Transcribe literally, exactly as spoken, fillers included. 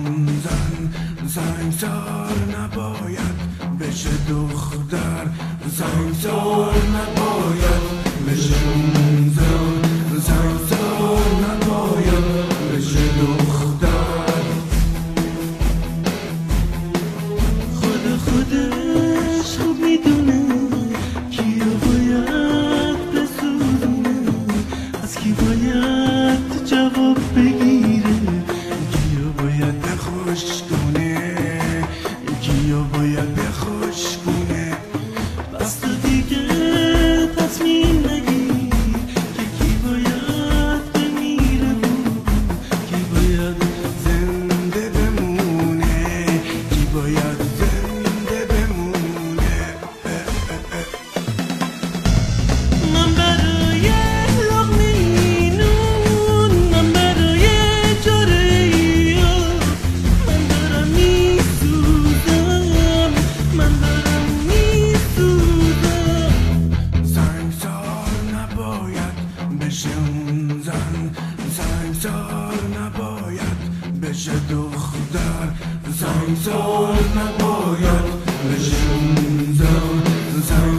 زن زنگزار نباید بشه دختر، زنگزار نباید بشه زن، زنگزار نباید بشه دختر. خدا خودش خوب میدونه کیو باید بسوزونه، از کی باید جواب بگیره، کیو باید بخوش کنه، کیو باید بخوش کنه. بس تو دیگه تصمیم نگیر که کی باید بمیره و کی باید زنده بمونه، کی باید زنده بمونه. من برای لقمه نون، من برای جرعه من دارم میسوزم، من دارم میسوزم. زنگزار نباید بشه اون زن، زنگزار نباید بشه دختر، زنگزار نباید بشه اون زن، زنگ